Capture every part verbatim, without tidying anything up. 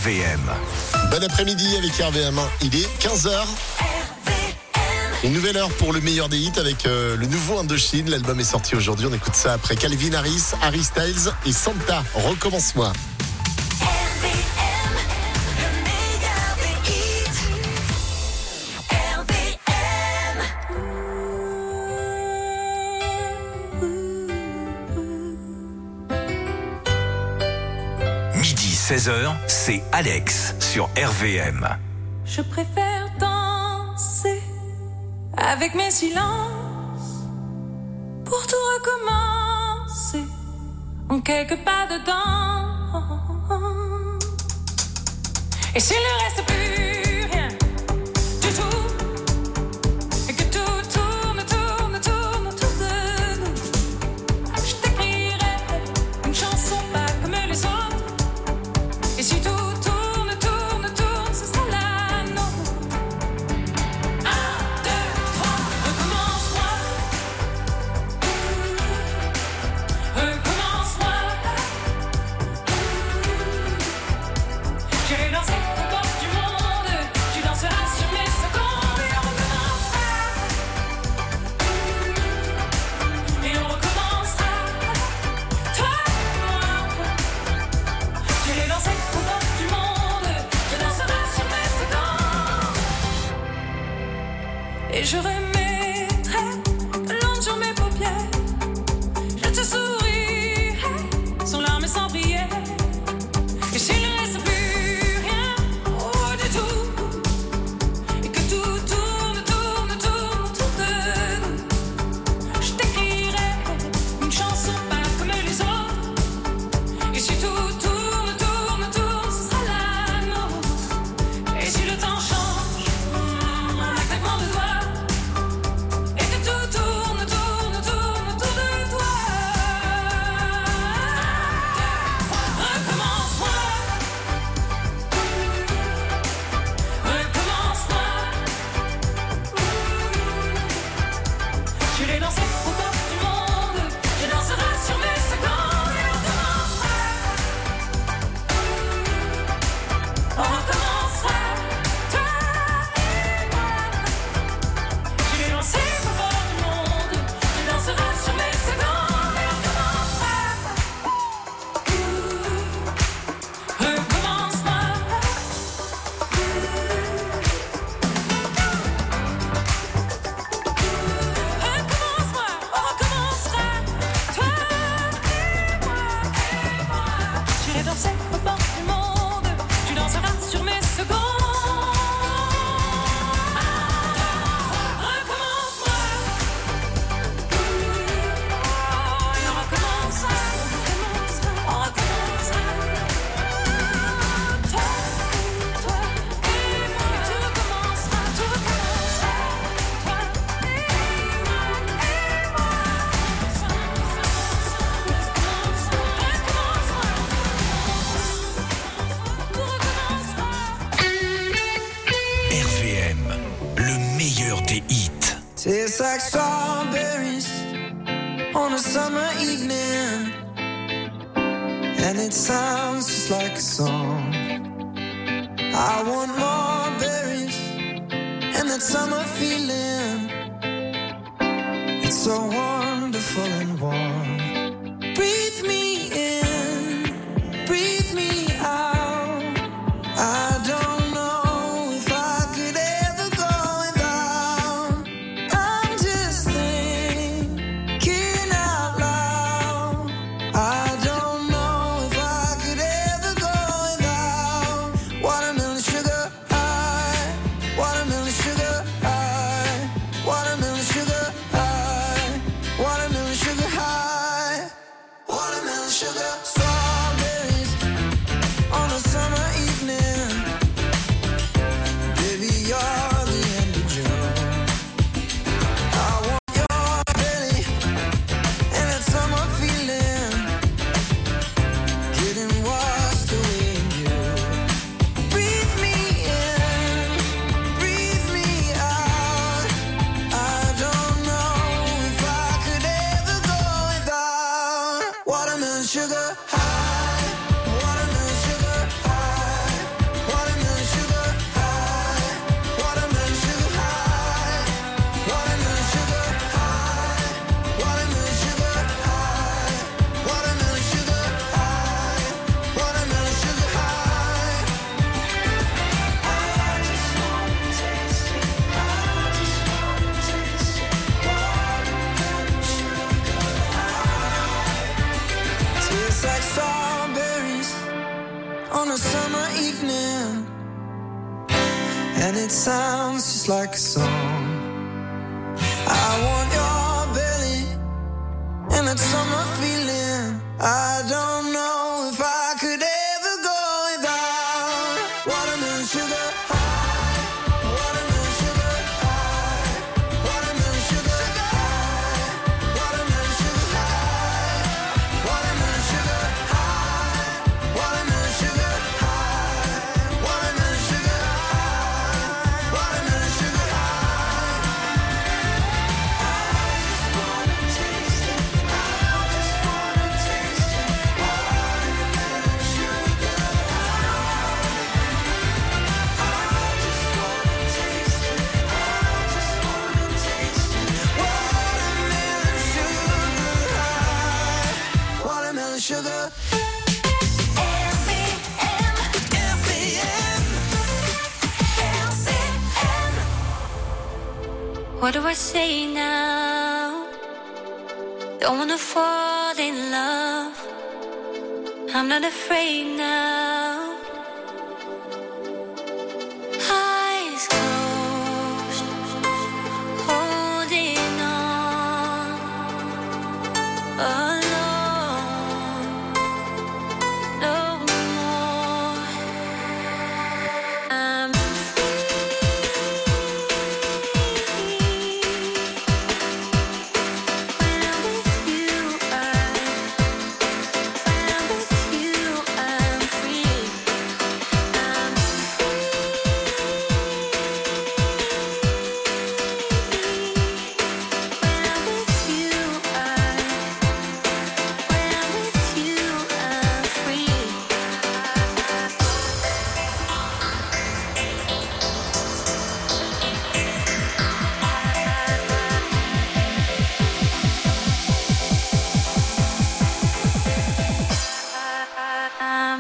V M. Bon après-midi avec R V M. Il est quinze heures. Une nouvelle heure pour le meilleur des hits avec euh, le nouveau Indochine. L'album est sorti aujourd'hui. On écoute ça après Calvin Harris, Harry Styles et Santa. Recommence-moi. Midi seize heures, c'est Alex sur R V M. Je préfère danser avec mes silences pour tout recommencer en quelques pas dedans. Et s'il ne reste plus rien du tout et que tout tourne, tourne, tourne autour de nous, je t'écrirai une chanson pas comme les autres. Et si tout tourne, tourne, tourne, ce sera la nôtre. Un, deux, trois, recommence-moi. Recommence-moi. J'irai danser au bord du monde. Tu danseras sur mes secondes et on recommencera. Et on recommencera. Toi et moi. J'irai danser au bord du monde. Tu danseras sur mes secondes. Et je remettrai de l'encre sur mes paupières. Je te sourirai sans larmes et sans prière. Et s'il ne reste plus rien oh, du tout et que tout tourne, tourne, tourne autour de nous, je t'écrirai une chanson pas comme les autres. Et si tout tourne, tourne, tourne, ce sera la nôtre. Et si le temps change en un claquement de doigts et que tout tourne, tourne, tourne autour de toi, recommence-moi. Recommence-moi. J'irai danser au bord du monde. Tu danseras sur mes secondes et on recommencera. On recommencera. Toi et moi. J'irai danser au bord du monde. Tu danseras sur mes secondes et on recommencera. Recommence-moi. Recommence-moi, on recommencera. Toi et moi, et moi. J'irai danser au bord du monde. Tu danseras sur mes secondes. Recommence-moi. Et on recommencera. On recommencera. Toi, toi et moi. Tout recommencera, tout recommencera. Toi et moi, et moi. R V M, le meilleur des hits. Tastes like strawberries on a summer evening, and it sounds just like a song. I want more berries and that summer feeling. It's so wonderful and warm. Breathe me in, breathe me out. I don't know if I could ever go without. I'm just thinking out loud. I don't know if I could ever go without watermelon sugar high, watermelon sugar high, watermelon sugar high, watermelon sugar high. summer evening, and it sounds just like a song. I want your belly and that summer feeling. I don't know if I could ever go without watermelon sugar high, watermelon sugar high, watermelon sugar high, watermelon sugar high, watermelon sugar high, watermelon sugar high, watermelon sugar high, watermelon sugar high. I just wanna taste it. I just wanna taste it. Watermelon sugar high. I just wanna taste it. I just wanna taste it. Watermelon sugar high. Watermelon sugar. What do I say now? Don't wanna fall in love. I'm not afraid now. Eyes closed, holding on, alone, no more. I'm When I'm with you, I, when I'm with you, I'm free. I'm When I'm with you, I, when I'm with you, I'm free. I'm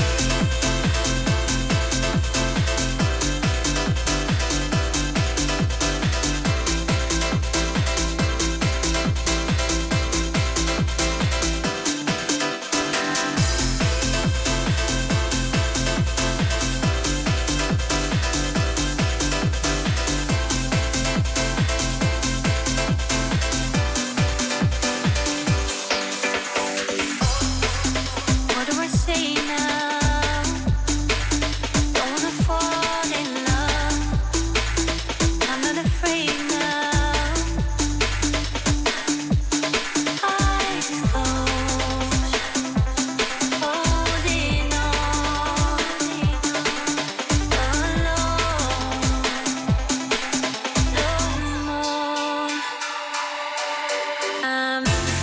What do I say now? Don't wanna fall in love. I'm not afraid now. Eyes closed, holding on, alone, no more. I'm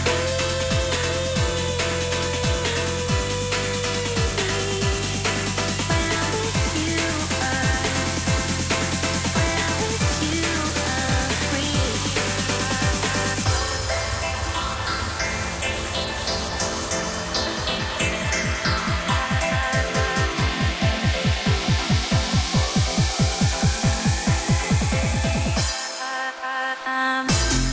When I'm with you, I, when I'm with you, I'm free. I'm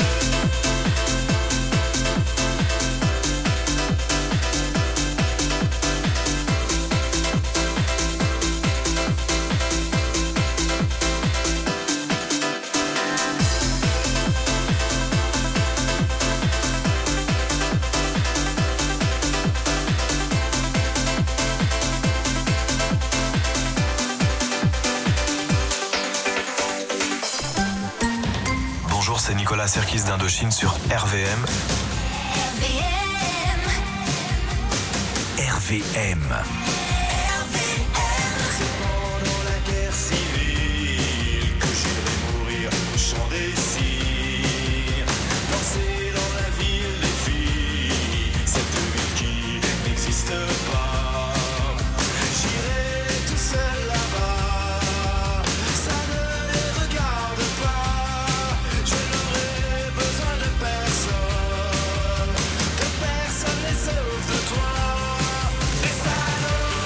Bonjour, c'est Nicolas Serkis d'Indochine sur R V M. R V M. Pendant la guerre civile que j'irai mourir au chant des cires, danser dans la ville des filles, cette ville qui n'existe pas. J'irai tout seul là-bas, ça ne les regarde pas. Je n'aurai besoin de personne, que personne les sauve de toi. Les salauds.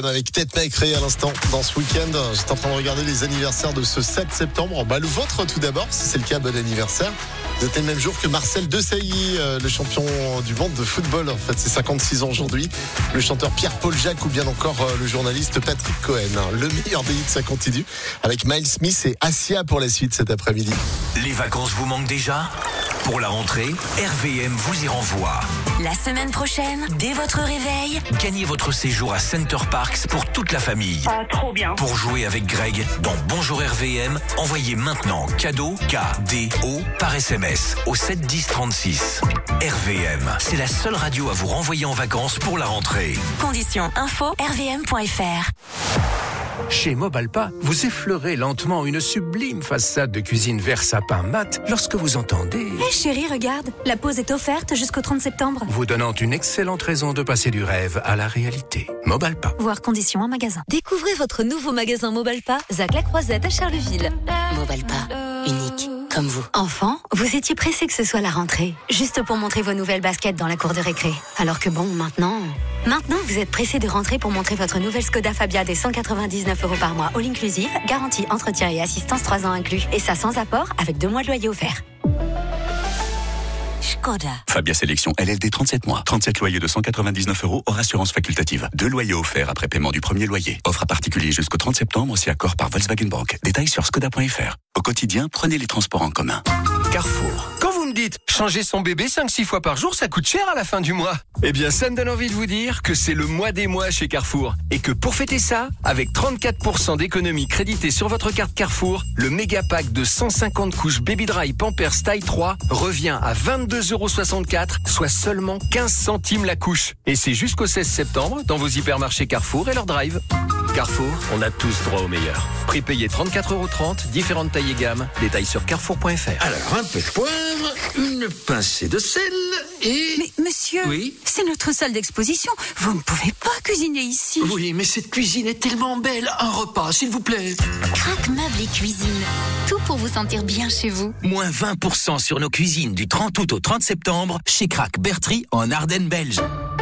Cohen avec Tête Maigret à l'instant dans ce week-end. J'étais en train de regarder les anniversaires de ce sept septembre. Bah, le vôtre tout d'abord, si c'est le cas, bon anniversaire. Vous êtes le même jour que Marcel Desailly, euh, le champion du monde de football. En fait, c'est cinquante-six ans aujourd'hui. Le chanteur Pierre-Paul Jacques ou bien encore euh, le journaliste Patrick Cohen. Le meilleur des hits, ça continue avec Miles Smith et Assia pour la suite cet après-midi. Les vacances vous manquent déjà ? Pour la rentrée, R V M vous y renvoie. La semaine prochaine, dès votre réveil, Gagnez votre séjour à Center Parks pour toute la famille. Ah, trop bien. Pour jouer avec Greg dans Bonjour R V M, envoyez maintenant cadeau K D O par S M S au sept dix trente-six. R V M, c'est la seule radio à vous renvoyer en vacances pour la rentrée. conditions info r v m point f r. Chez Mobalpa, vous effleurez lentement une sublime façade de cuisine vert sapin mat lorsque vous entendez... Hé hey chérie, regarde, la pause est offerte jusqu'au trente septembre. Vous donnant une excellente raison de passer du rêve à la réalité. Mobalpa. Voir conditions en magasin. Découvrez votre nouveau magasin Mobalpa, Zac la Croisette à Charleville. Mobalpa, unique comme vous. Enfant, vous étiez pressé que ce soit la rentrée, juste pour montrer vos nouvelles baskets dans la cour de récré. Alors que bon, maintenant... Maintenant, vous êtes pressé de rentrer pour montrer votre nouvelle Skoda Fabia des cent quatre-vingt-dix-neuf euros par mois, all inclusive, garantie, entretien et assistance trois ans inclus. Et ça sans apport, avec deux mois de loyer offert. Skoda. Fabia Sélection L L D trente-sept mois. trente-sept loyers de cent quatre-vingt-dix-neuf euros hors assurance facultative. Deux loyers offerts après paiement du premier loyer. Offre à particulier jusqu'au trente septembre si accord par Volkswagen Bank. Détails sur skoda point f r. Au quotidien, prenez les transports en commun. Carrefour. Quand vous me dites changer son bébé cinq six fois par jour, ça coûte cher à la fin du mois. Eh bien, ça me donne envie de vous dire que c'est le mois des mois chez Carrefour. Et que pour fêter ça, avec trente-quatre pour cent d'économie créditée sur votre carte Carrefour, le méga pack de cent cinquante couches Baby Dry Pampers taille trois revient à vingt-deux euros soixante-quatre, soit seulement quinze centimes la couche. Et c'est jusqu'au seize septembre dans vos hypermarchés Carrefour et leur drive. Carrefour, on a tous droit au meilleur. Prix payé trente-quatre euros trente, différentes tailles et gammes. Détails sur carrefour point f r. Alors, un peu de poivre, une pincée de sel et... Mais monsieur, oui, c'est notre salle d'exposition. Vous ne pouvez pas cuisiner ici. oui, mais cette cuisine est tellement belle. Un repas, s'il vous plaît. Crac Meubles et Cuisine. Tout pour vous sentir bien chez vous. Moins vingt pour cent sur nos cuisines du trente août au trente septembre chez Crac Bertry en Ardennes belge.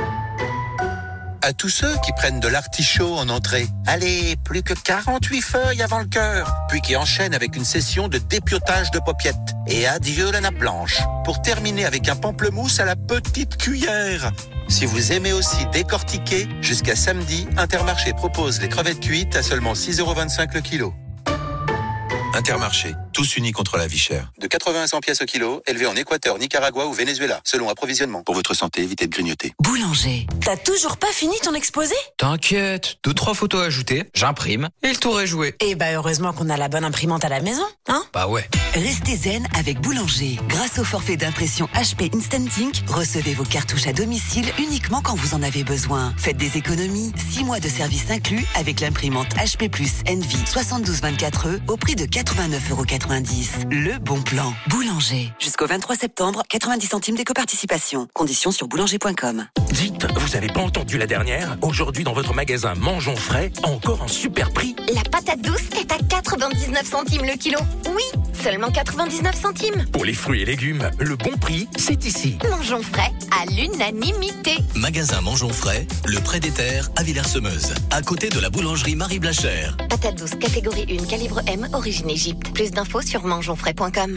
À tous ceux qui prennent de l'artichaut en entrée, allez, plus que quarante-huit feuilles avant le cœur, puis qui enchaînent avec une session de dépiotage de paupiettes. Et adieu la nappe blanche, pour terminer avec un pamplemousse à la petite cuillère. Si vous aimez aussi décortiquer, jusqu'à samedi, Intermarché propose les crevettes cuites à seulement six euros vingt-cinq le kilo. Intermarché, tous unis contre la vie chère. De quatre-vingts à cent pièces au kilo, élevés en Équateur, Nicaragua ou Venezuela, selon approvisionnement. Pour votre santé, évitez de grignoter. Boulanger. T'as toujours pas fini ton exposé ? T'inquiète, deux, trois photos ajoutées, j'imprime et le tour est joué. Eh bah heureusement qu'on a la bonne imprimante à la maison, hein ? Bah ouais. Restez zen avec Boulanger. Grâce au forfait d'impression H P Instant Ink, recevez vos cartouches à domicile uniquement quand vous en avez besoin. Faites des économies, six mois de service inclus avec l'imprimante H P plus Envy soixante-douze vingt-quatre E au prix de quatre-vingt-neuf euros quatre-vingt-dix. Le bon plan. Boulanger. Jusqu'au vingt-trois septembre, quatre-vingt-dix centimes d'éco-participation. Conditions sur boulanger point com. Dites, vous avez pas entendu la dernière ? Aujourd'hui dans votre magasin Mangeons Frais, encore un super prix. La patate douce est à quatre-vingt-dix-neuf centimes le kilo. Oui, seulement quatre-vingt-dix-neuf centimes. Pour les fruits et légumes, le bon prix, c'est ici. Mangeons Frais à l'unanimité. Magasin Mangeons Frais, le Pré des Terres à Villers-Semeuse, à côté de la boulangerie Marie Blachère. Patate douce catégorie un, calibre M, origine Égypte. Plus d'infos sur mangeons frais point com.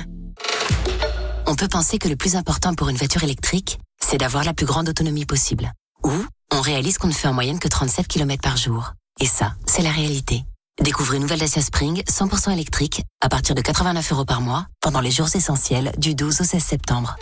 On peut penser que le plus important pour une voiture électrique, c'est d'avoir la plus grande autonomie possible. Ou on réalise qu'on ne fait en moyenne que trente-sept kilomètres par jour. Et ça, c'est la réalité. Découvrez une nouvelle Dacia Spring cent pour cent électrique à partir de quatre-vingt-neuf euros par mois pendant les jours essentiels du douze au seize septembre.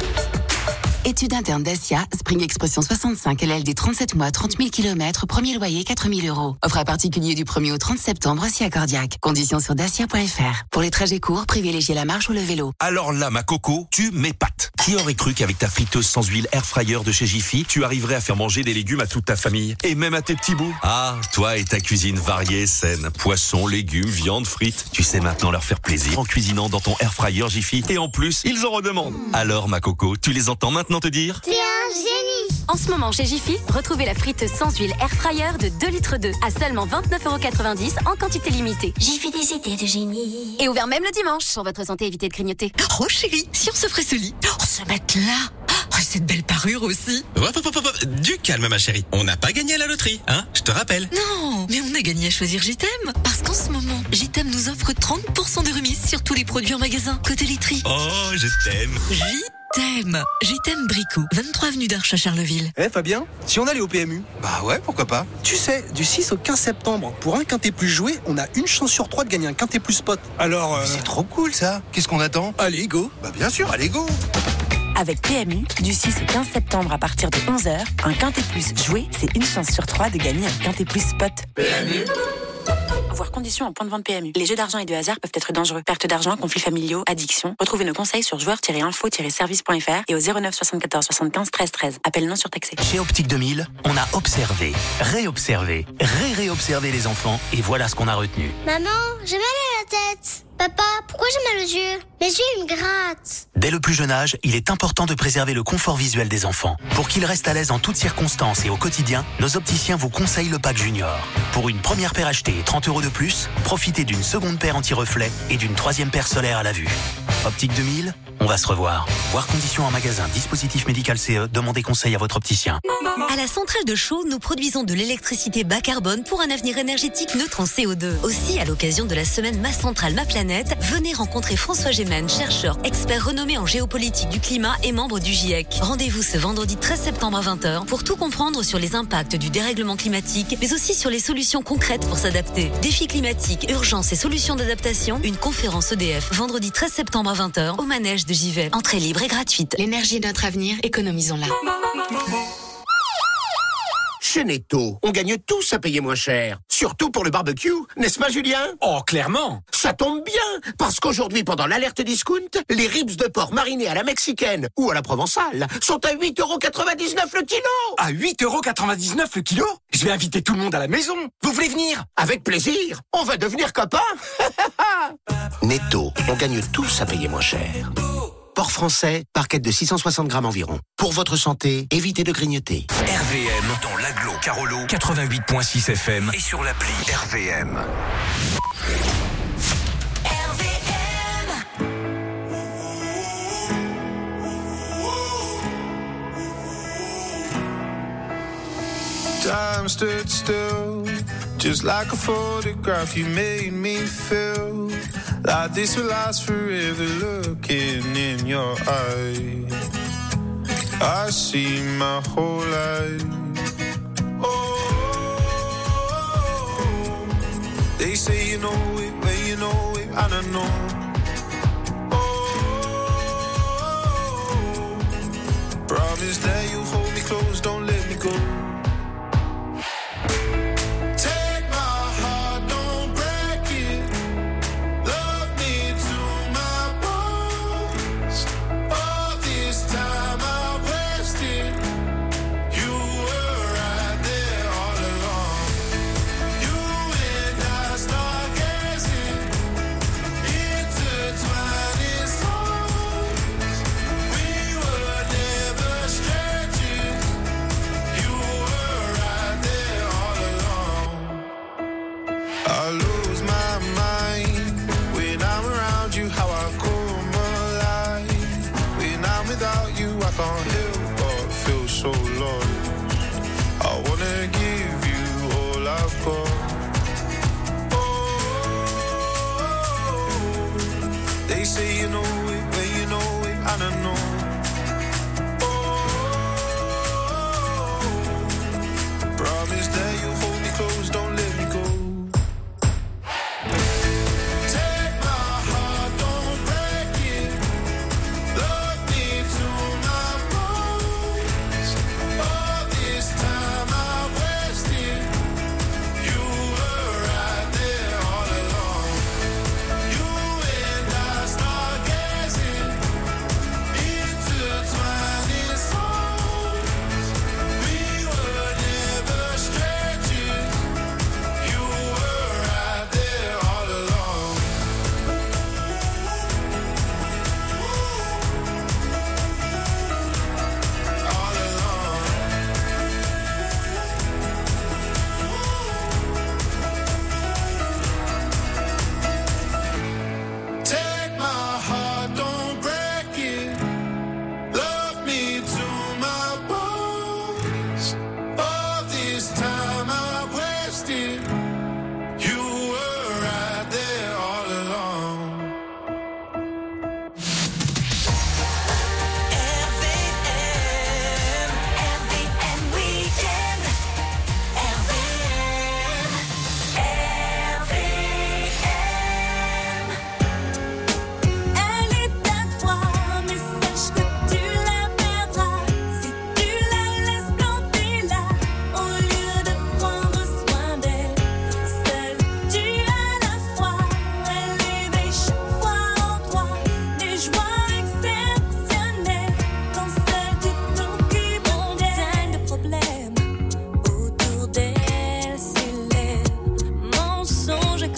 Étude interne Dacia, Spring Expression soixante-cinq L L D trente-sept mois, trente mille kilomètres, premier loyer quatre mille euros. Offre à particulier du premier au trente septembre si accordiaque. Conditions sur dacia point f r. Pour les trajets courts, privilégiez la marche ou le vélo. Alors là, ma coco, tu m'épates. Qui aurait cru qu'avec ta friteuse sans huile air fryer de chez Jiffy, tu arriverais à faire manger des légumes à toute ta famille et même à tes petits bouts? Ah, toi et ta cuisine variée, saine. Poissons, légumes, viande, frites. Tu sais maintenant leur faire plaisir en cuisinant dans ton air fryer Jiffy. Et en plus, ils en redemandent. Alors, ma coco, tu les entends maintenant te dire? T'es un génie. En ce moment chez Jiffy, retrouvez la friteuse sans huile air fryer de deux litres deux à seulement vingt-neuf euros quatre-vingt-dix en quantité limitée. Jiffy des idées de génie. Et ouvert même le dimanche. Pour votre santé, évitez de grignoter. Oh chérie, si on se ferait ce lit, on se met là. Oh, cette belle parure aussi. Hop, hop, hop, hop, du calme ma chérie. On n'a pas gagné à la loterie, hein, je te rappelle. Non, mais on a gagné à choisir J T M. Parce qu'en ce moment, J T M nous offre trente pour cent de remise sur tous les produits en magasin. Côté literie. Oh, je t'aime. J T M. J T M Brico, vingt-trois avenue d'Arche à Charleville. Eh Fabien, si on allait au P M U? Bah ouais, pourquoi pas. Tu sais, du six au quinze septembre, pour un quintet plus joué, on a une chance sur trois de gagner un quintet plus spot. Alors, euh... c'est trop cool ça. Qu'est-ce qu'on attend? Allez, go. Bah bien sûr, allez, go. Avec P M U, du six au quinze septembre à partir de onze heures, un quintet plus joué, c'est une chance sur trois de gagner un quintet plus spot. P M U. Voir conditions en point de vente P M U. Les jeux d'argent et de hasard peuvent être dangereux. Perte d'argent, conflits familiaux, addiction. Retrouvez nos conseils sur joueurs tiret info tiret service point f r et au zéro neuf soixante-quatorze soixante-quinze treize treize. Appel non surtaxé. Chez Optique deux mille, on a observé, réobservé, ré-réobservé les enfants et voilà ce qu'on a retenu. Maman, j'ai mal à la tête. Papa, pourquoi j'ai mal aux yeux? Mes yeux, ils me grattent. Dès le plus jeune âge, il est important de préserver le confort visuel des enfants. Pour qu'ils restent à l'aise en toutes circonstances et au quotidien, nos opticiens vous conseillent le pack Junior. Pour une première paire achetée et trente euros de plus, profitez d'une seconde paire anti-reflet et d'une troisième paire solaire à la vue. Optique deux mille, on va se revoir. Voir conditions en magasin, dispositif médical C E, demandez conseil à votre opticien. À la centrale de Chaux, nous produisons de l'électricité bas carbone pour un avenir énergétique neutre en C O deux. Aussi, à l'occasion de la semaine Ma Centrale, Ma Planète, venez rencontrer François Gémen, chercheur, expert renommé en géopolitique du climat et membre du GIEC. Rendez-vous ce vendredi treize septembre à vingt heures pour tout comprendre sur les impacts du dérèglement climatique, mais aussi sur les solutions concrètes pour s'adapter. Défis climatiques, urgences et solutions d'adaptation, une conférence E D F, vendredi treize septembre à vingt heures, au manège de Givet. Entrée libre et gratuite. L'énergie est notre avenir, économisons-la. Chez Netto, on gagne tous à payer moins cher. Surtout pour le barbecue, n'est-ce pas Julien? Oh, clairement. Ça tombe bien, parce qu'aujourd'hui, pendant l'alerte discount, les ribs de porc marinés à la mexicaine ou à la provençale sont à huit euros quatre-vingt-dix-neuf le kilo. À huit euros quatre-vingt-dix-neuf le kilo? Je vais inviter tout le monde à la maison. Vous voulez venir? Avec plaisir. On va devenir copains. Netto, on gagne tous à payer moins cher. Porc français, parquette de six cent soixante grammes environ. Pour votre santé, évitez de grignoter. R V M dans l'Aglo Carolo quatre-vingt-huit point six F M et sur l'appli R V M. Time stood still, just like a photograph. You made me feel like this will last forever. Looking in your eyes, I see my whole life. Oh, they say you know it, well you know it, and I know. Oh, promise that you'll hold me close, don't let me go. Can't help but feel so lost. I wanna give you all I've got. Oh, they say you know it, but you know it, and I know. Oh, promise that you'll hold me close, don't let me go.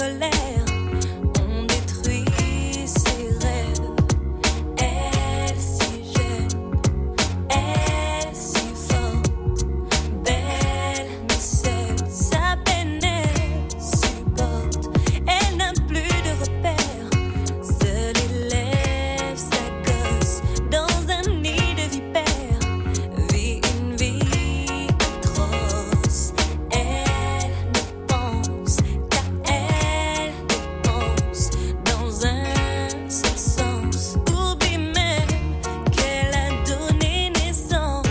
colère, on détruit ses rêves. Elle si jeune, elle si forte, belle mais seule, sa peine elle supporte. Elle n'a plus de repères, seule élève sa gosse dans un nid de vipères, vit une vie atroce. Elle ne pense qu'à elle, dépense dans un seul sens, oublie même qu'elle a donné naissance.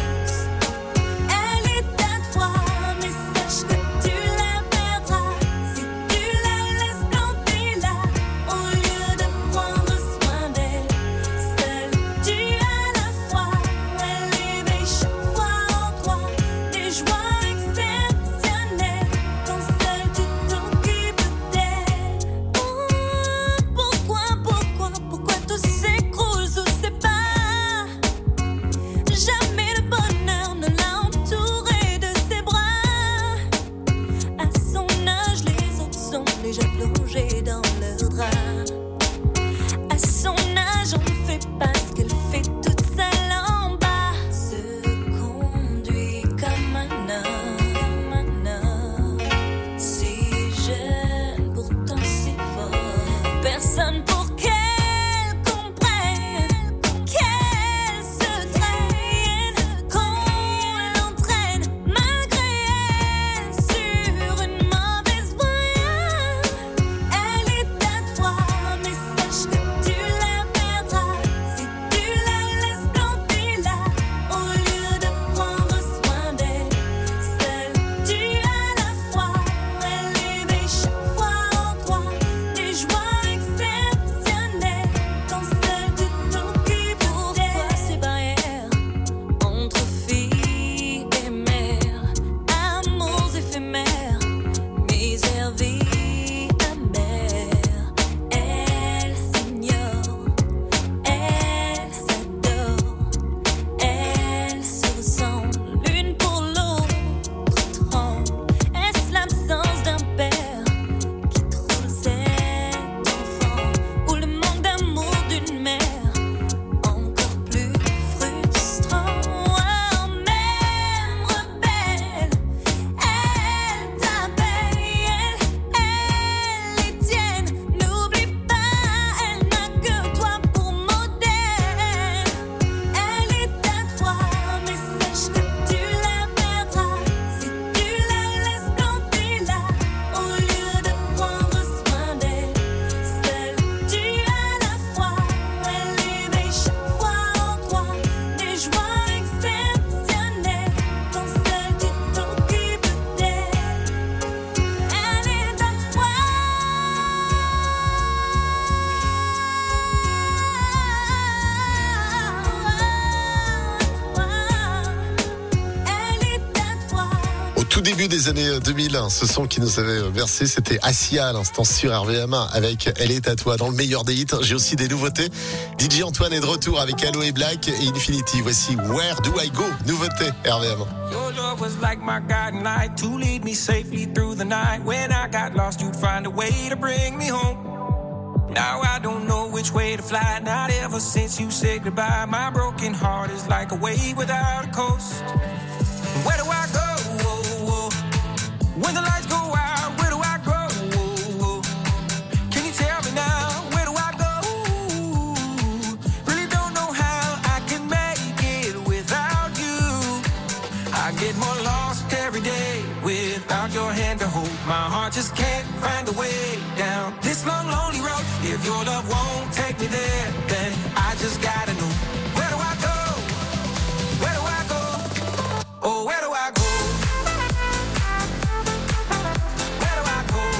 Elle est à toi, mais sache que tu la perdras si tu la laisses planter là, au lieu de prendre soin d'elle. Seule tu à la fois, elle éveille chaque fois en toi des joies exceptionnelles, quand seul tu t'occupes d'elle. Oh, pourquoi, pourquoi, pourquoi tout s'écroule sous ses pas? Jamais le bonheur ne l'a entouré de ses bras. À son âge, les autres sont déjà plongés dans leur drap. À son âge, on ne fait pas ce qu'elle fait toute seule en bas. Se conduit comme un homme, comme un homme, si jeune, pourtant si fort. Personne pour qu'elle comprenne, qu'elle se traîne, qu'on l'entraîne malgré elle sur une mauvaise voie. Elle est à toi, mais sache que tu la perdras si tu la laisses planter là, au lieu de prendre soin d'elle. Seule tu à la fois, elle éveille chaque fois en toi des joies exceptionnelles, quand seul tu t'occupes d'elle. Pourquoi ces barrières entre filles et mères, amours éphémères, misère, vie amère. Elle s'ignore, elle s'adore, elle se ressemble l'une pour l'autre, tremble. Est-ce l'absence d'un père qui trouble cet enfant, ou le manque d'amour d'une mère encore plus frustrant? Oh, même rebelle, elle t'abeille, elle, elle est tienne. N'oublie pas, elle n'a que toi pour modèle. Elle est à toi, mais sache que tu la perdras si tu la laisses planter là, au lieu de prendre soin d'elle. Seule tu à la fois, elle éveille chaque fois en toi des joies exceptionnelles, quand seul tu t'occupes d'elle. Elle est à toi. Elle est à toi. Au tout début des années deux mille, ce son qui nous avait versé, c'était Assia à l'instant sur R V M avec Elle est à toi. Dans le meilleur des hits, j'ai aussi des nouveautés. D J Antoine est de retour avec Aloe Black et Infinity. Voici Where Do I Go, nouveauté R V M. Your love was like my guiding light to lead me safely through the night. When I got lost, you'd find a way to bring me home. Now I don't know which way to fly. Not ever since you said goodbye. My broken heart is like a wave without a coast. Where do I go? When the lights go out, where do I go? Can you tell me now? Where do I go? Really don't know how I can make it without you. I get more lost every day without your hand to hold. My heart just can't find a way down this long, lonely road. If your love won't take me there, then I just gotta know. Where do I go? Where do I go? Oh, where do I go? Where do I go?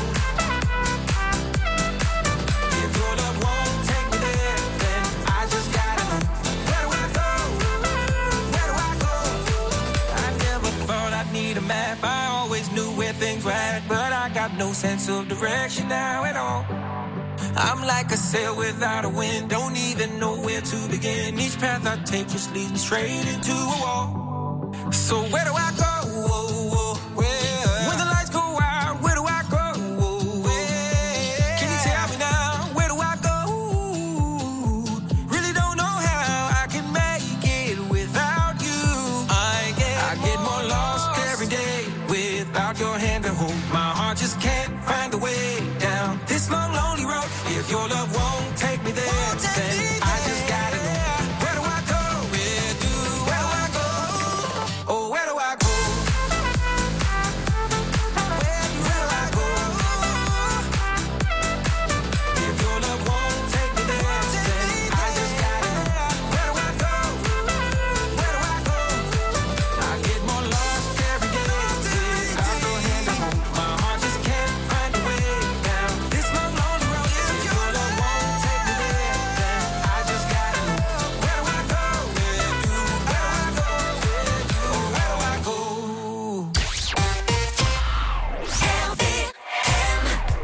If your love won't take me there, then I just gotta know. Where do I go? Where do I go? I never thought I'd need a map. I always knew where things were at, but I got no sense of direction now at all. I'm like a sail without a wind, don't even know where to begin. Each path I take just leads me straight into a wall. So where do I go? Where? When the lights go out, where do I go? Where? If your love won't take me there, then I just gotta know. Where do I go? Where do, where do I go? Oh, where do I go? Where do I go? If your love won't take me there, then I just gotta know. Where do I go? Where do I go? I get more lost every day. Got no hand to hold. My heart just can't find a way down this long, lonely road. If your love won't take me there, then I just gotta know. Where do I go? Where do, where do I go? Where do, oh, where do I go? L V M.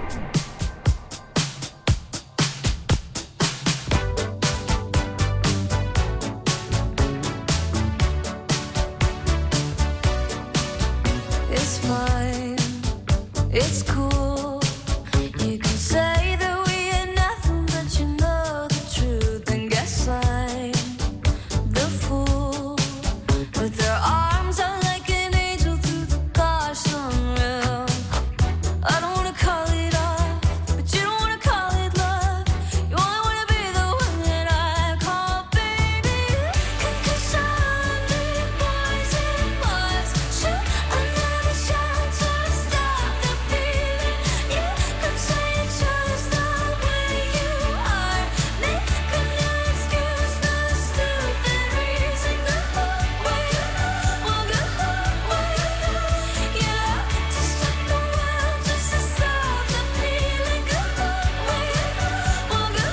It's fine, it's cool. You can say that we ain't nothing, but you know the truth. And guess I'm the fool. With their arms out like an angel through the car sunroof. I don't wanna call it off, but you don't wanna call it love. You only wanna be the one that I call baby. Cause I'm the boys and boys. Shoot another shot to stop the feeling. You could say it's just the way you are. Make a new excuse, no stupid reason. Go away, well, go away. Yeah, to stop the world, just to stop the feeling. Go away, well, go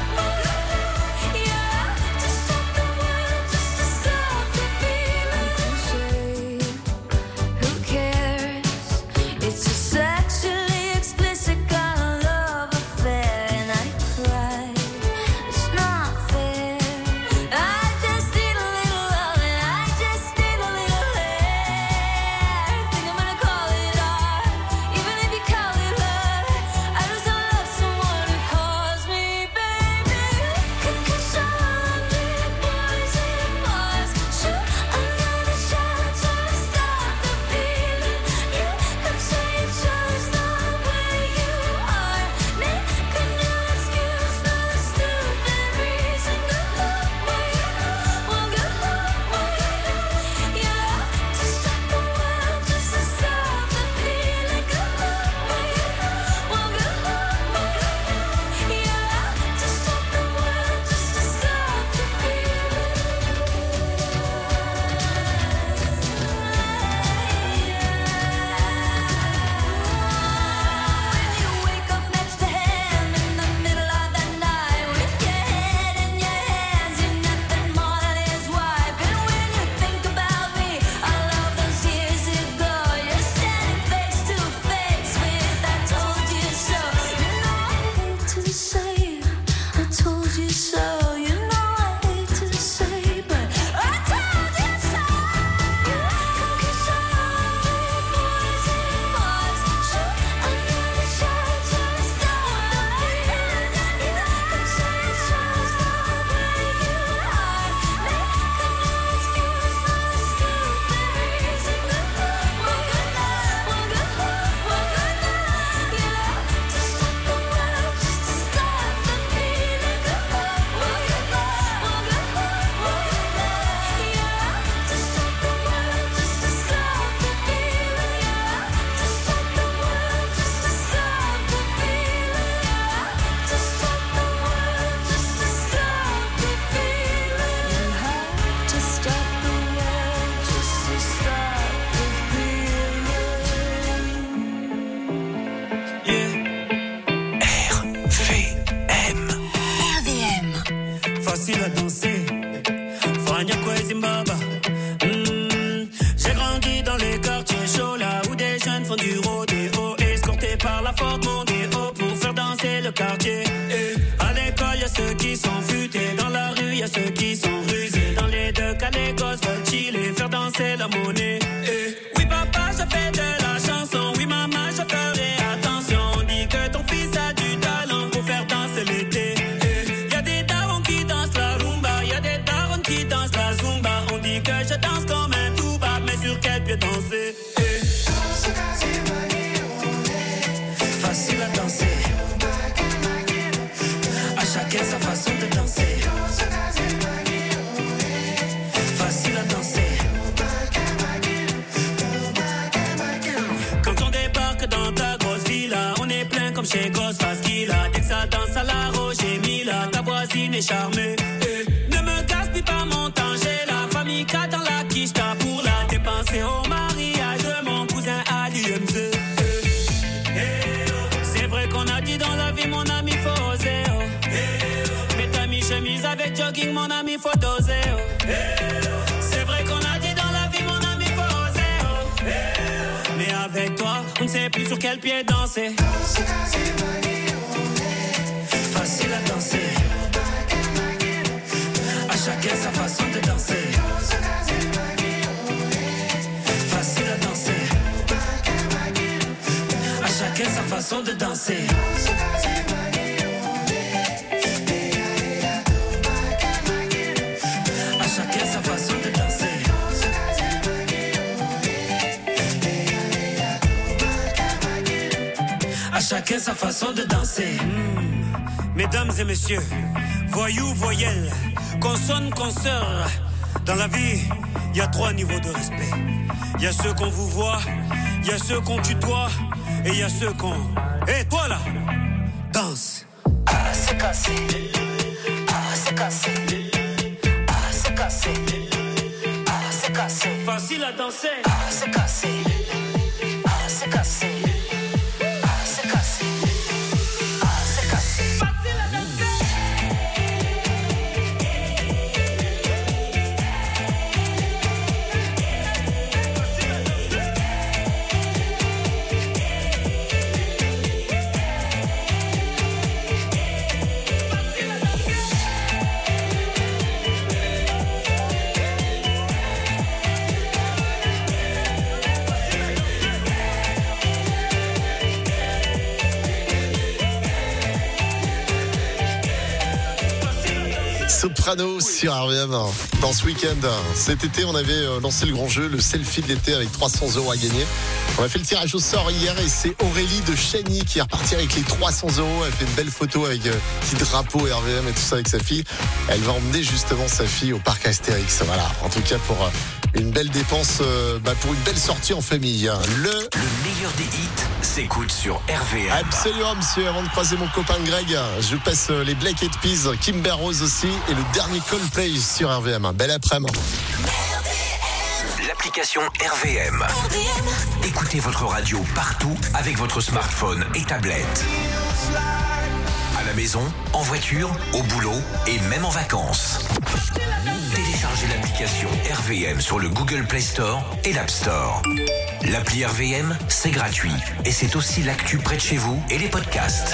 away. Yeah, to stop the world, just to stop the feeling. Who cares? It's a sexually explicit kind of love affair, and I cried. It's not fair. I just need a little love, and I just need a little air. Think I'm gonna call it art, even if you call it love. I just don't love someone who calls me baby. Cause I'm the boys and boys. Shoot another shot to stop the feeling. You could say it's just the way you are. Make a new excuse, no stupid reason. Go away, well, go away. Yeah, to stop the world, just to stop the feeling. Go away, well, go away. Yeah, to stop the world, just to stop the When you wake up next to him in the middle of the night, with your head in your hands, you're nothing more than his wife. And when you think about me, all of those years ago, you're standing face to face with I told you so. You know I hate to say it, I told you so. You know I hate to say it, but I told you so. Cause I'm the boys and boys. Shoot another shot to stop the feeling. You could say it's just the way you are. Make a new excuse, no stupid reason. Go away, well, go away. Yeah, to stop the world, just to stop the feeling. Go away, well, go away. Yeah, to stop the world, just to stop the feeling. Yeah, to stop the world, just to stop the feeling. Yeah, to stop the world, just to stop the feeling. You have to stop the world, just to stop the feeling. R V M. Facile à danser, Fania Zimbabwe. Hmm, j'ai grandi dans les quartiers chauds, là où des jeunes font du rodéo, escortés par la Ford Mondeo pour faire danser le quartier. Et à l'école, y a ceux qui sont futés, dans la rue, y a ceux qui sont rusés. Dans les deux cas, les gosses veulent chiller, faire danser la monnaie. Et oui, papa, je fais de la chanson. Oui, maman, je ferai attention. On dit que ton fils a du talent pour faire danser l'été. Y a des darons qui dansent la rumba, y a des darons qui dansent la zumba. On dit que je danse comme un tout-bas, mais sur quel pied danser? Facile à danser. chacun sa façon de danser. Facile à danser. Quand on débarque dans ta grosse villa, on est plein comme chez Ghostface Killah. Dès que ça danse à la Roger Mila, ta voisine est charmée. Eh, ne me gaspille pas mon temps, j'ai la famille qui dans la quiche pour la dépenser au mariage de mon cousin Ali M Z. Eh, eh, oh. C'est vrai qu'on a dit dans la vie, mon ami, faut oser. Oh. Eh, oh. Mets ta mi-chemise avec jogging, mon ami, faut doser. Oh. Eh, oh. C'est vrai qu'on a dit dans la vie, mon ami, faut oser. Oh. Eh, oh. Mais avec toi, on ne sait plus sur quel pied danser. Facile à danser. À chacun sa façon de danser. Facile à danser. À chacun sa façon de danser. À chacun sa façon de danser. À chacun sa façon de danser. Mmh. Mesdames et messieurs, voyous, voyelles, consonnes, consoeurs. Dans la vie, il y a trois niveaux de respect. Il y a ceux qu'on vous voit, il y a ceux qu'on tutoie, et il y a ceux qu'on... Hé, hey, toi là, danse. Ah, c'est cassé. Ah, c'est cassé. Ah, c'est cassé. Ah, c'est cassé. Facile à danser. Ah, c'est cassé. Ah, c'est cassé. Soprano sur R V M. Dans ce week-end, cet été, on avait lancé le grand jeu, le selfie de l'été avec trois cents euros à gagner. On a fait le tirage au sort hier et c'est Aurélie de Chagny qui est repartie avec les trois cents euros. Elle fait une belle photo avec un petit drapeau R V M et tout ça avec sa fille. Elle va emmener justement sa fille au parc Astérix. Voilà, en tout cas pour une belle dépense, euh, bah pour une belle sortie en famille. Le, le meilleur des hits s'écoute sur R V M. Absolument, monsieur. Avant de croiser mon copain Greg, je passe les Black Eyed Peas, Kimber Rose aussi et le dernier Coldplay sur R V M. Belle après-midi. L'application R V M. R V M. Écoutez votre radio partout avec votre smartphone et tablette. À la maison, en voiture, au boulot et même en vacances. Téléchargez l'application R V M sur le Google Play Store et l'App Store. L'appli R V M, c'est gratuit et c'est aussi l'actu près de chez vous et les podcasts.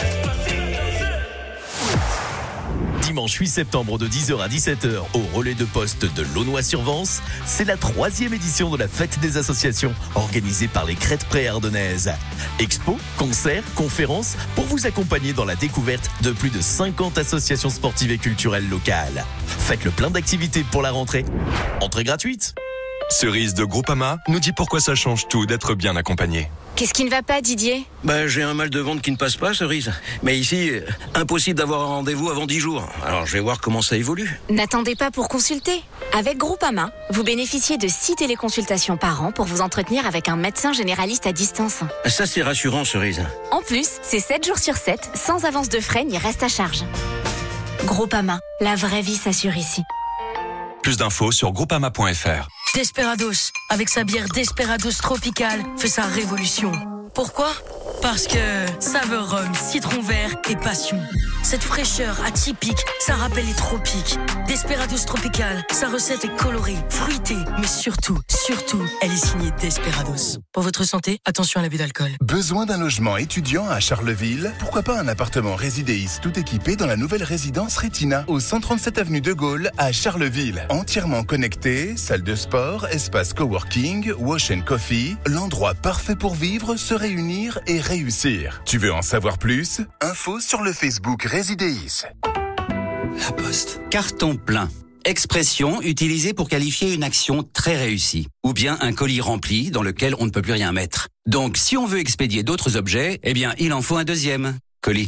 Dimanche huit septembre de dix heures à dix-sept heures au relais de poste de Launois-sur-Vence, c'est la troisième édition de la fête des associations organisée par les Crêtes Pré-Ardennaises. Expo, concerts, conférences pour vous accompagner dans la découverte de plus de cinquante associations sportives et culturelles locales. Faites le plein d'activités pour la rentrée. Entrée gratuite. Cerise de Groupama nous dit pourquoi ça change tout d'être bien accompagné. Qu'est-ce qui ne va pas, Didier ? Bah, j'ai un mal de ventre qui ne passe pas, Cerise. Mais ici, euh, impossible d'avoir un rendez-vous avant dix jours. Alors, je vais voir comment ça évolue. N'attendez pas pour consulter. Avec Groupama, vous bénéficiez de six téléconsultations par an pour vous entretenir avec un médecin généraliste à distance. Ça, c'est rassurant, Cerise. En plus, c'est sept jours sur sept, sans avance de frais ni reste à charge. Groupama, la vraie vie s'assure ici. Plus d'infos sur groupama point f r. Desperados, avec sa bière Desperados Tropical, fait sa révolution. Pourquoi ? Parce que saveur rhum, citron vert et passion. Cette fraîcheur atypique, ça rappelle les tropiques. Desperados Tropical, sa recette est colorée, fruitée, mais surtout, surtout, elle est signée Desperados. Pour votre santé, attention à l'abus d'alcool. Besoin d'un logement étudiant à Charleville ? Pourquoi pas un appartement résidéis tout équipé dans la nouvelle résidence Retina, au cent trente-sept avenue de Gaulle à Charleville. Entièrement connecté, salle de sport, espace coworking, wash and coffee, l'endroit parfait pour vivre, se réunir et réussir. Tu veux en savoir plus ? Info sur le Facebook Résidéis. La Poste. Carton plein. Expression utilisée pour qualifier une action très réussie. Ou bien un colis rempli dans lequel on ne peut plus rien mettre. Donc, si on veut expédier d'autres objets, eh bien, il en faut un deuxième colis.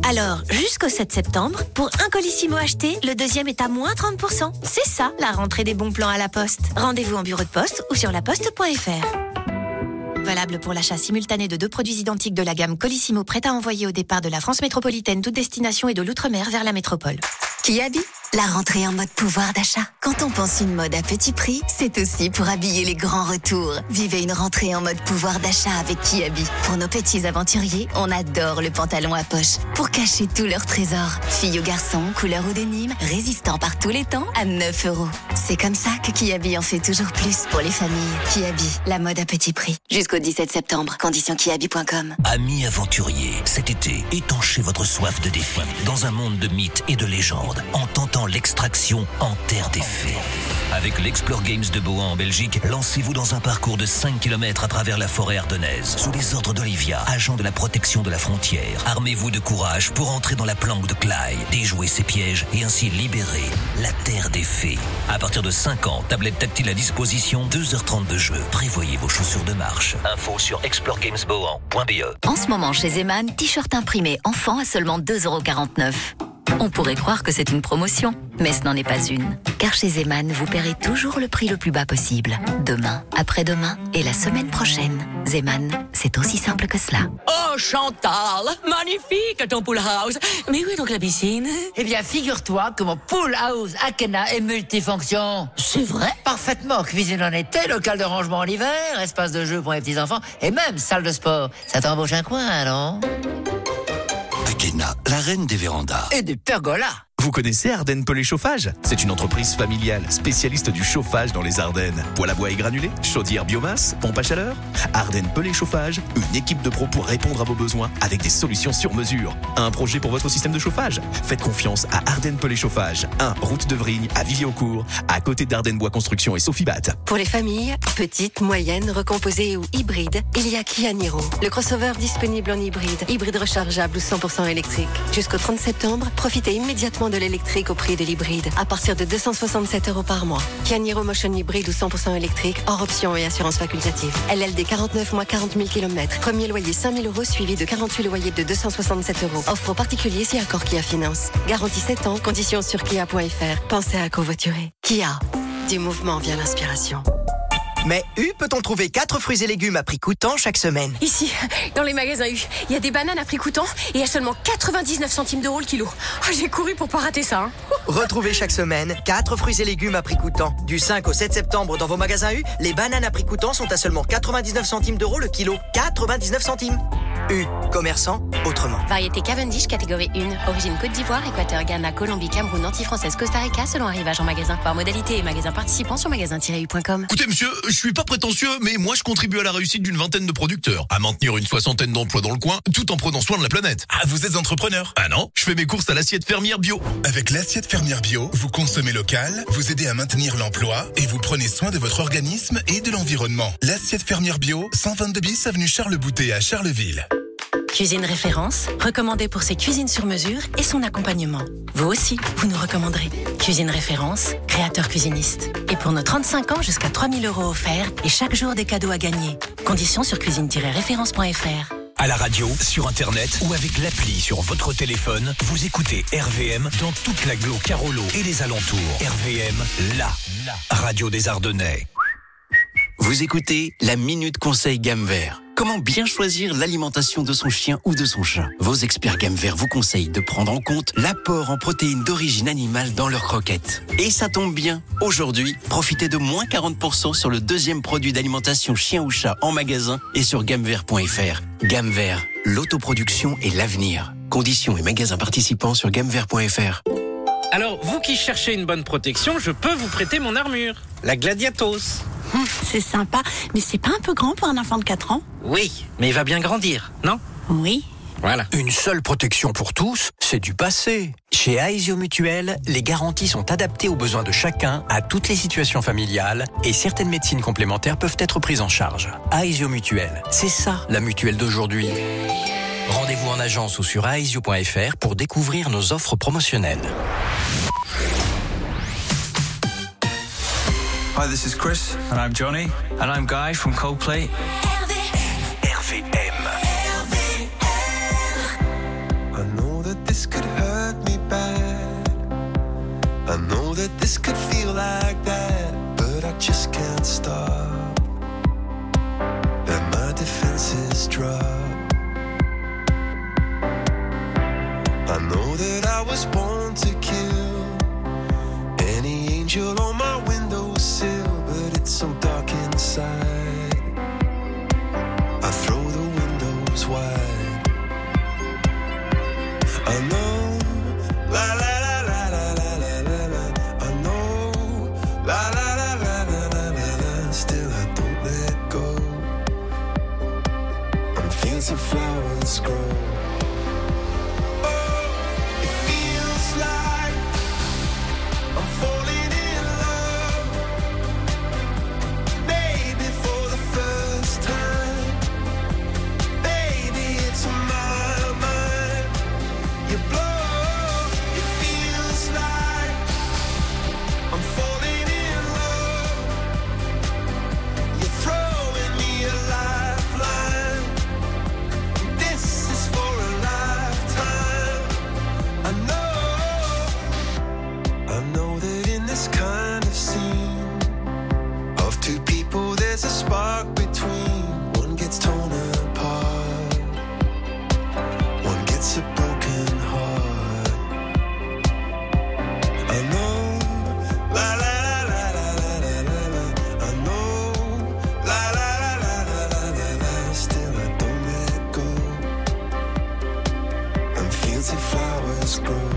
Alors, jusqu'au sept septembre, pour un Colissimo acheté, le deuxième est à moins trente pour cent. C'est ça, la rentrée des bons plans à la Poste. Rendez-vous en bureau de poste ou sur laposte point f r. Valable pour l'achat simultané de deux produits identiques de la gamme Colissimo prêt à envoyer au départ de la France métropolitaine, toute destination et de l'outre-mer vers la métropole. Kiabi, la rentrée en mode pouvoir d'achat. Quand on pense une mode à petit prix, c'est aussi pour habiller les grands retours. Vivez une rentrée en mode pouvoir d'achat avec Kiabi. Pour nos petits aventuriers, on adore le pantalon à poche. Pour cacher tous leurs trésors. Filles ou garçons, couleur ou denim, résistant par tous les temps à neuf euros. C'est comme ça que Kiabi en fait toujours plus pour les familles. Kiabi, la mode à petit prix. Jusqu'au dix-sept septembre. Conditions kiabi point com. Amis aventuriers, cet été, étanchez votre soif de défi dans un monde de mythes et de légendes en tentant l'extraction en terre des fées. Avec l'Explore Games de Bohan en Belgique, lancez-vous dans un parcours de cinq kilomètres à travers la forêt ardennaise. Sous les ordres d'Olivia, agent de la protection de la frontière, armez-vous de courage pour entrer dans la planque de Clyde, déjouer ses pièges et ainsi libérer la terre des fées. À partir de cinq ans, tablette tactile à disposition, deux heures trente de jeu. Prévoyez vos chaussures de marche. Info sur explore games bohan point b e. En ce moment chez Zeman, t-shirt imprimé enfant à seulement deux euros quarante-neuf. On pourrait croire que c'est une promotion, mais ce n'en est pas une. Car chez Zeman, vous paierez toujours le prix le plus bas possible. Demain, après-demain et la semaine prochaine. Zeman, c'est aussi simple que cela. Oh Chantal, magnifique ton pool house. Mais où est donc la piscine? Eh bien, figure-toi que mon pool house Akena est multifonction. C'est vrai? Parfaitement. Cuisine en été, local de rangement en hiver, espace de jeu pour les petits-enfants et même salle de sport. Ça t'embauche un coin, non? Akena, la reine des vérandas. Et des pergolas. Vous connaissez Ardennes Pellet Chauffage? C'est une entreprise familiale spécialiste du chauffage dans les Ardennes. Poêle à bois et granulés, chaudière biomasse, pompe à chaleur. Ardennes Pellet Chauffage, une équipe de pros pour répondre à vos besoins avec des solutions sur mesure. Un projet pour votre système de chauffage? Faites confiance à Ardennes Pellet Chauffage. un route de Vrigne à Vivier-au-Court, à côté d'Ardennes Bois Construction et Sophie Bat. Pour les familles, petites, moyennes, recomposées ou hybrides, il y a Kia Niro. Le crossover disponible en hybride, hybride rechargeable ou cent pour cent électrique. Jusqu'au trente septembre, profitez immédiatement de l'électrique au prix de l'hybride, à partir de deux cent soixante-sept euros par mois. Kia Niro Motion hybride ou cent pour cent électrique, hors option et assurance facultative. L L D quarante-neuf mois, quarante mille kilomètres. Premier loyer cinq mille euros, suivi de quarante-huit loyers de deux cent soixante-sept euros. Offre aux particuliers si accord Kia Finance. Garantie sept ans, conditions sur kia point f r. Pensez à covoiturer. Kia, du mouvement vient l'inspiration. Mais U peut-on trouver quatre fruits et légumes à prix coûtant chaque semaine? Ici, dans les magasins U, il y a des bananes à prix coûtant et à seulement quatre-vingt-dix-neuf centimes d'euros le kilo. Oh, j'ai couru pour pas rater ça. Hein. Retrouvez chaque semaine quatre fruits et légumes à prix coûtant. Du cinq au sept septembre dans vos magasins U, les bananes à prix coûtant sont à seulement quatre-vingt-dix-neuf centimes d'euros le kilo. quatre-vingt-dix-neuf centimes. U, commerçant autrement. Variété Cavendish catégorie un, origine Côte d'Ivoire, Équateur, Ghana, Colombie, Cameroun, Antilles-Française, Costa Rica, selon arrivage en magasin. Par modalité et magasin participant sur magasin tiret u point com. Écoutez monsieur, je suis pas prétentieux, mais moi je contribue à la réussite d'une vingtaine de producteurs, à maintenir une soixantaine d'emplois dans le coin, tout en prenant soin de la planète. Ah, vous êtes entrepreneur? Ah non, je fais mes courses à l'assiette fermière bio. Avec l'assiette fermière bio, vous consommez local, vous aidez à maintenir l'emploi et vous prenez soin de votre organisme et de l'environnement. L'assiette fermière bio, cent vingt-deux bis avenue Charles Boutet à Charleville. Cuisine Référence, recommandée pour ses cuisines sur mesure et son accompagnement. Vous aussi, vous nous recommanderez. Cuisine Référence, créateur cuisiniste. Et pour nos trente-cinq ans, jusqu'à trois mille euros offerts et chaque jour des cadeaux à gagner. Conditions sur cuisine tiret référence point f r. À la radio, sur internet ou avec l'appli sur votre téléphone, vous écoutez R V M dans toute l'agglo Carolo et les alentours. R V M, la radio des Ardennais. Vous écoutez la Minute Conseil Gamme Vert. Comment bien choisir l'alimentation de son chien ou de son chat? Vos experts Gamme Vert vous conseillent de prendre en compte l'apport en protéines d'origine animale dans leurs croquettes. Et ça tombe bien, aujourd'hui, profitez de moins quarante pour cent sur le deuxième produit d'alimentation chien ou chat en magasin et sur gamme vert point f r. Gamme Vert, l'autoproduction et l'avenir. Conditions et magasins participants sur gamme vert point f r. Alors, vous qui cherchez une bonne protection, je peux vous prêter mon armure, la Gladiatos. Hum, c'est sympa, mais c'est pas un peu grand pour un enfant de quatre ans? Oui, mais il va bien grandir, non? Oui. Voilà. Une seule protection pour tous, c'est du passé. Chez Aesio Mutuel, les garanties sont adaptées aux besoins de chacun, à toutes les situations familiales, et certaines médecines complémentaires peuvent être prises en charge. Aesio Mutuel, c'est ça la mutuelle d'aujourd'hui. Rendez-vous en agence ou sur aesio point f r pour découvrir nos offres promotionnelles. Hi, this is Chris, and I'm Johnny, and I'm Guy from Coldplay. R V M. I know that I know that I was born to kill any angel on my windowsill, but it's so dark inside. I throw the windows wide. I know, la la la la la la la la la. I know, la la la la la la la la. Still I don't let go. And fields of flowers grow. There's a spark between. One gets torn apart, one gets a broken heart. I know, la la la la la la la la. I know, la la la la la la la la. Still I don't let go. And fields of flowers grow.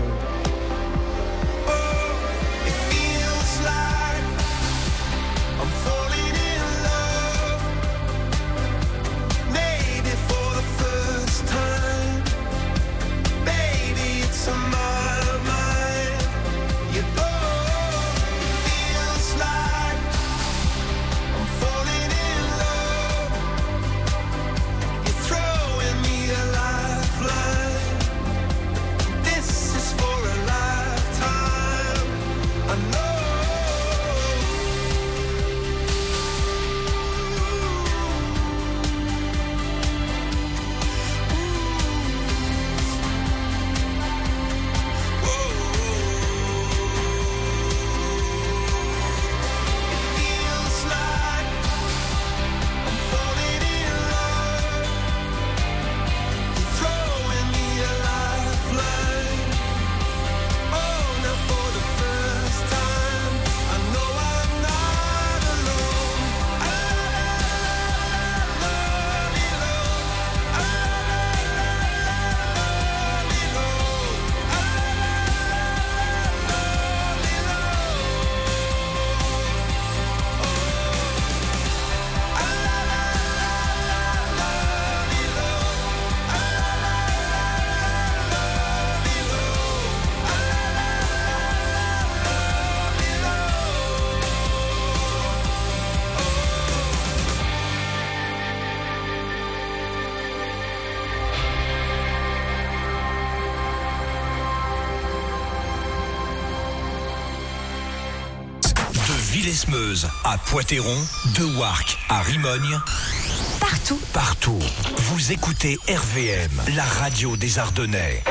Oh, it feels like I'm falling. Villesmeuse à Poitéron, de Warcq à Rimogne. Partout. Partout. Vous écoutez R V M, la radio des Ardennais.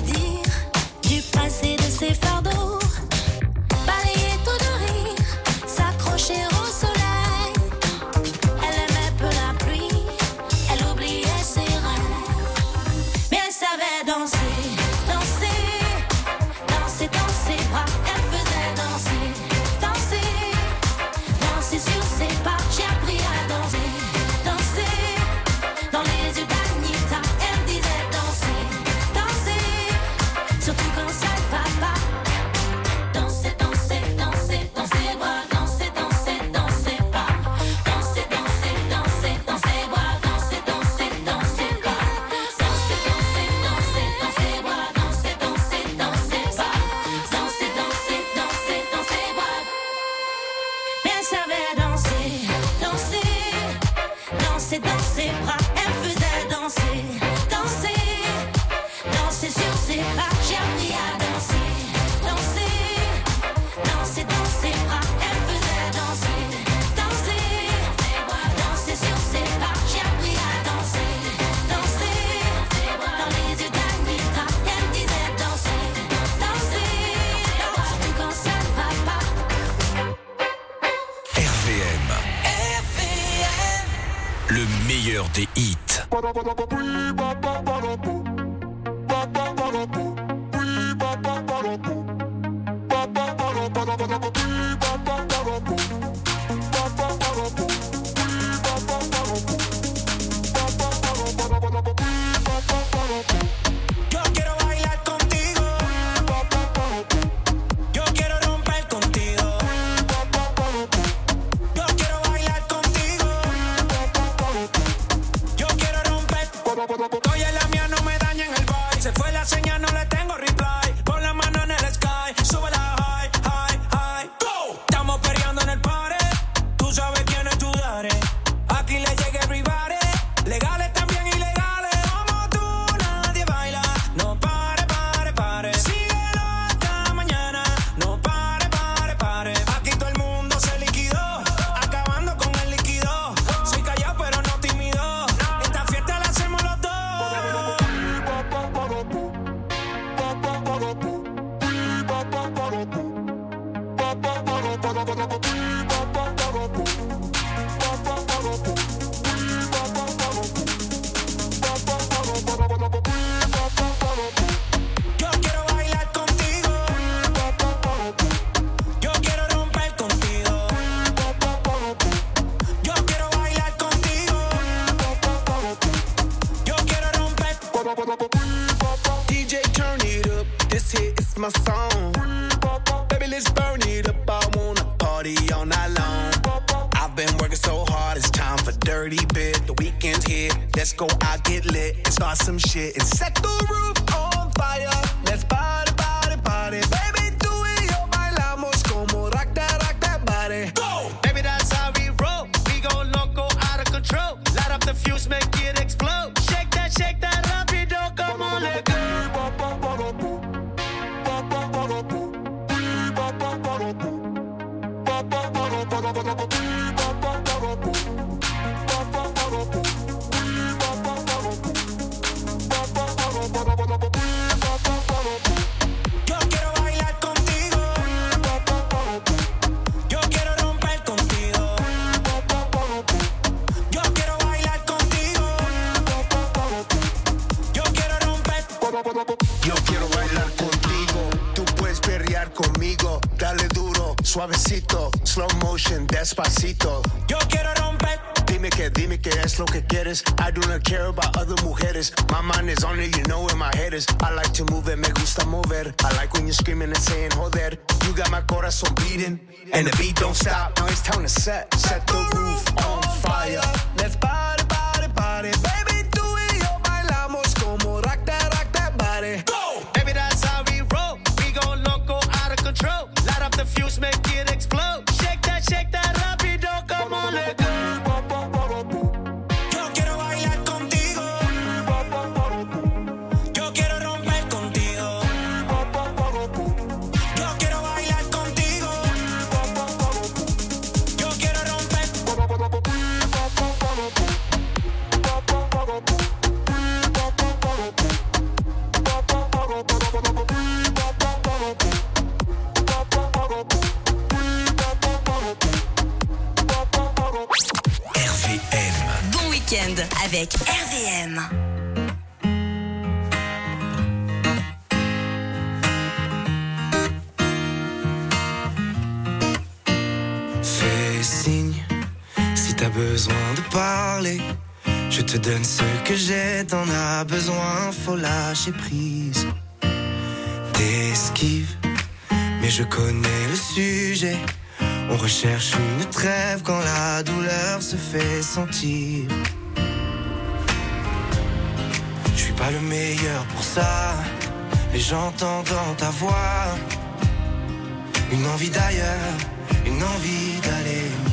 Fardeau, balayer tout de rire, savait danser, danser, danser dans ses bras. Elle faisait danser, danser, danser sur ses bras. J'ai appris à danser, danser, danser dans ses bras. Elle faisait danser, danser, danser sur ses bras. J'ai appris à danser, danser, dans les yeux d'Anita. Elle disait danser, danser, surtout quand ça ne va pas. R V M. R V M. Le meilleur des hits. Yo quiero bailar contigo. Yo quiero romper contigo. Yo quiero bailar contigo. Yo quiero romper. Estoy en la mía, no me dañen el vibe. Se fue la señal, no le tengo reply. Pon la mano en el sky, sube la high, high, high. Go. Estamos peleando en el party. Tú sabes quién es tu daddy. Aquí le llega everybody. Legales también ilegales. Como tú nadie baila. No pare, pare, pare. Síguelo hasta mañana. No pare, pare, pare. Aquí todo el mundo se liquidó. Acabando con el líquido. Soy callado pero no tímido. Esta fiesta la hacemos los dos. Yo quiero bailar contigo. Yo quiero romper contigo. Yo quiero bailar contigo. Yo quiero romper. D J, turn it up. This hit is my song. Baby, let's burn it up. I wanna party all night long. I've been working so hard, it's time for dirty bit. The weekend's here, let's go out, get lit, and start some shit and set the roof on fire. Let's party, party, party. Baby, tú y yo bailamos como rock that, rock that body. Go! Baby, that's how we roll. We go loco, out of control. Light up the fuse, make it explode. Shake that, shake that rapido, come on, let go. Yo quiero bailar contigo. Yo quiero romper contigo. Yo quiero bailar contigo. Yo quiero romper. Yo quiero bailar contigo, tú puedes perrear conmigo. Dale duro, suavecito, slow motion, despacito. Yo quiero romper. Dime que, dime que es lo que quieres. I do not care about other mujeres. My mind is on it, you know where my head is. I like to move it, me gusta mover. I like when you're screaming and saying joder. You got my corazón beating, and the beat don't stop. Now it's time to set, set the roof on fire. Let's party, party, party. Baby, tú y yo bailamos como rock that, rock that body. Go! Baby, that's how we roll. We go loco, out of control. Light up the fuse, make it explode. Shake that, shake that rapido, come on, let go. Yo quiero bailar contigo. Yo quiero romper contigo. Yo quiero bailar contigo. Yo quiero romper. R V M. Bon week-end avec R V M. Fais signe si t'as besoin de parler. Je te donne ce que j'ai, t'en as besoin, faut lâcher prise. T'esquives, mais je connais le sujet. On recherche une trêve quand la douleur se fait sentir. Je suis pas le meilleur pour ça, mais j'entends dans ta voix une envie d'ailleurs, une envie d'aller mieux.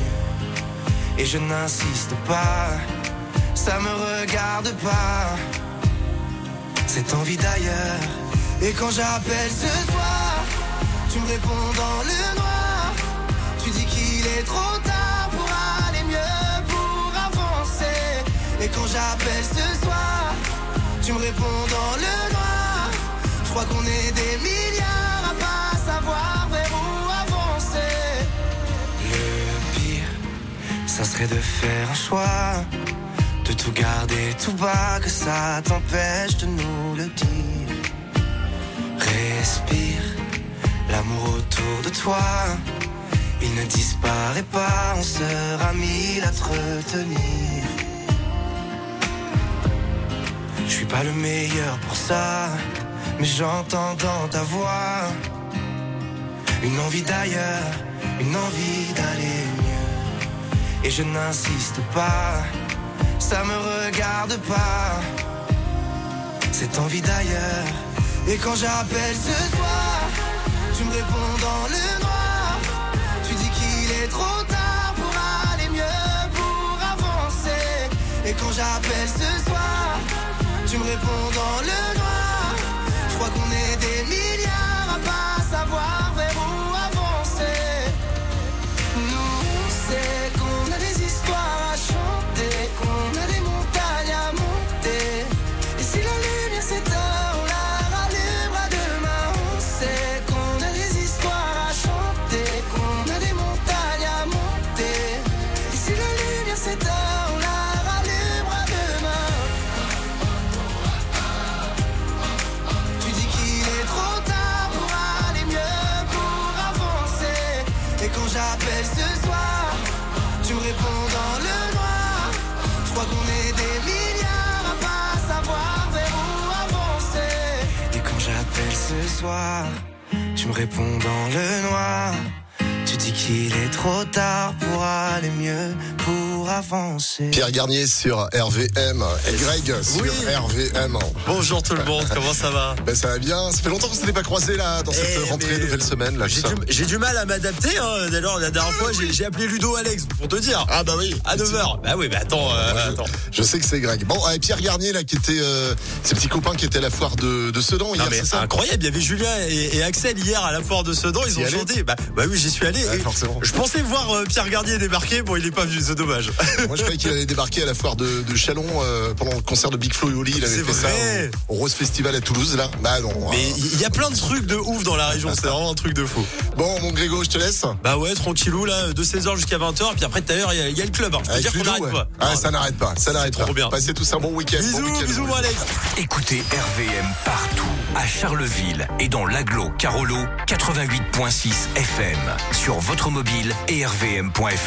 et je n'insiste pas. Ça me regarde pas, cette envie d'ailleurs. Et quand j'appelle ce soir, tu me réponds dans le noir. Tu dis qu'il est trop tard pour aller mieux, pour avancer. Et quand j'appelle ce soir, tu me réponds dans le noir. Je crois qu'on est des milliards à pas savoir vers où avancer. Le pire, ça serait de faire un choix, de tout garder tout bas, que ça t'empêche de nous le dire. Respire, l'amour autour de toi, il ne disparaît pas, on sera mille à te retenir. Je suis pas le meilleur pour ça, mais j'entends dans ta voix une envie d'ailleurs, une envie d'aller mieux. Et je n'insiste pas, ça me regarde pas, cette envie d'ailleurs. Et quand j'appelle ce soir, tu me réponds dans le noir. Tu dis qu'il est trop tard pour aller mieux, pour avancer. Et quand j'appelle ce soir, tu me réponds dans le noir. Je crois qu'on est des milliards à pas savoir vers où avancer. Nous, on sait qu'on a des histoires à chanter, qu'on a des montagnes à monter. Et si la lumière s'éteint, on la rallumera demain. On sait qu'on a des histoires à chanter, qu'on a des montagnes à monter. Et si la lumière s'éteint, on la rallumera demain. Tu dis qu'il est trop tard pour aller mieux, pour avancer. Et quand j'appelle ce soir, tu me réponds dans le noir. Je crois qu'on est des milliards à pas savoir vers où avancer. Et quand j'appelle ce soir, tu me réponds dans le noir. Tu dis qu'il est trop tard pour aller mieux, pour avancer. Pierre Garnier sur R V M et Greg sur Oui. R V M. Bonjour tout le monde, comment ça va? Ben ça va bien, ça fait longtemps qu'on s'était pas croisés là dans cette Eh, rentrée, mais nouvelle semaine là. J'ai tout ça. du, j'ai du mal à m'adapter, hein. D'ailleurs, la dernière fois, j'ai, j'ai appelé Ludo Alex pour te dire. Ah bah oui. À neuf heures. Bah oui, bah attends, euh, Ouais, je, attends. je sais que c'est Greg. Bon, et Pierre Garnier là qui était euh, ses petits copains qui étaient à la foire de, de Sedan Non, hier, mais c'est ça? incroyable, il y avait Julien et, et Axel hier à la foire de Sedan, ils T'y ont allais chanté. Bah, bah oui, j'y suis allé. Ouais, et forcément. je pensais voir euh, Pierre Garnier débarquer, bon, il est pas venu, c'est dommage. Moi je croyais qu'il allait débarquer à la foire de, de Chalon euh, pendant le concert de Big Flo et Oli. Il avait C'est fait vrai. ça au, au Rose Festival à Toulouse là. Bah non. Mais euh, il y a plein de trucs de ouf dans la région, c'est vraiment un truc de fou. Bon, mon Grégo, je te laisse. Bah ouais, tranquillou là, de seize heures jusqu'à vingt heures, puis après tout à l'heure, il y, a- il y a le club. Hein. Je peux Avec dire qu'on Ludo, n'arrête ouais. pas. Ah, Non, ça n'arrête pas, ça n'arrête trop pas. bien. Passez tous un bon week-end. Bisous, bon week-end. bisous, mon Alex. Écoutez R V M partout, à Charleville et dans l'agglo Carolo quatre-vingt-huit virgule six F M, sur votre mobile et r v m point f r.